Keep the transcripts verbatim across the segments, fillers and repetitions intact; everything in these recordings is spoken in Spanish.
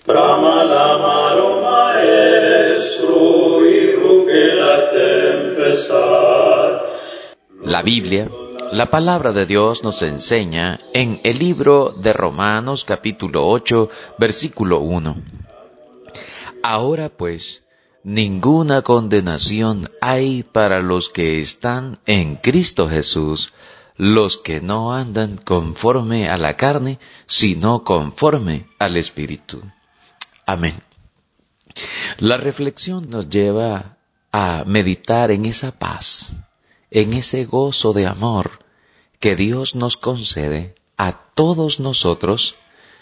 brama l'amaro maestro y ruge la tempestad. La Biblia, la palabra de Dios, nos enseña en el libro de Romanos capítulo ocho, versículo uno. Ahora pues, ninguna condenación hay para los que están en Cristo Jesús, los que no andan conforme a la carne, sino conforme al Espíritu. Amén. La reflexión nos lleva a meditar en esa paz, en ese gozo de amor que Dios nos concede a todos nosotros,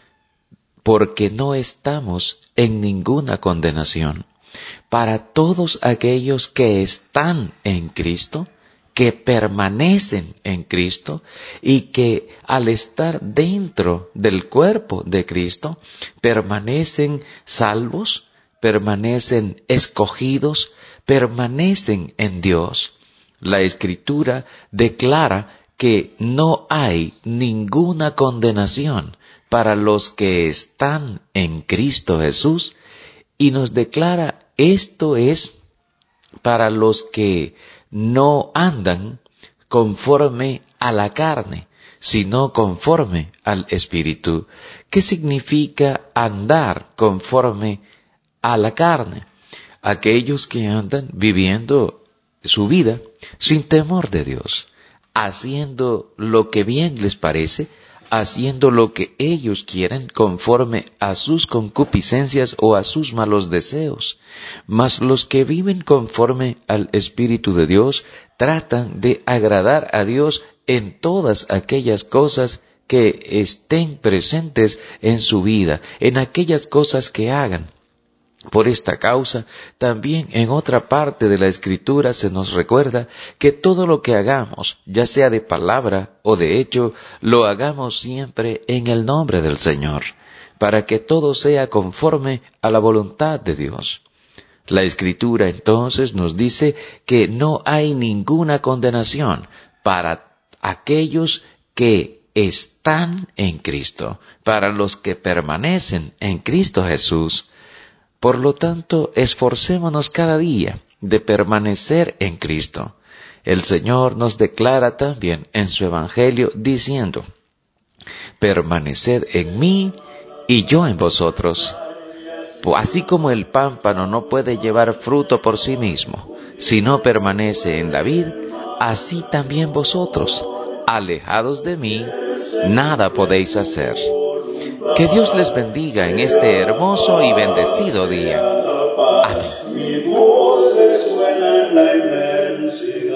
porque no estamos en ninguna condenación. Para todos aquellos que están en Cristo, que permanecen en Cristo y que al estar dentro del cuerpo de Cristo, permanecen salvos, permanecen escogidos, permanecen en Dios. La Escritura declara que no hay ninguna condenación para los que están en Cristo Jesús, y nos declara esto es para los que no andan conforme a la carne, sino conforme al Espíritu. ¿Qué significa andar conforme a la carne? Aquellos que andan viviendo su vida sin temor de Dios, haciendo lo que bien les parece, haciendo lo que ellos quieren conforme a sus concupiscencias o a sus malos deseos. Mas los que viven conforme al Espíritu de Dios tratan de agradar a Dios en todas aquellas cosas que estén presentes en su vida, en aquellas cosas que hagan. Por esta causa, también en otra parte de la Escritura se nos recuerda que todo lo que hagamos, ya sea de palabra o de hecho, lo hagamos siempre en el nombre del Señor, para que todo sea conforme a la voluntad de Dios. La Escritura entonces nos dice que no hay ninguna condenación para aquellos que están en Cristo, para los que permanecen en Cristo Jesús. Por lo tanto, esforcémonos cada día de permanecer en Cristo. El Señor nos declara también en su Evangelio diciendo: permaneced en mí y yo en vosotros. Así como el pámpano no puede llevar fruto por sí mismo, si no permanece en la vid, así también vosotros, alejados de mí, nada podéis hacer. Que Dios les bendiga en este hermoso y bendecido día. Amén.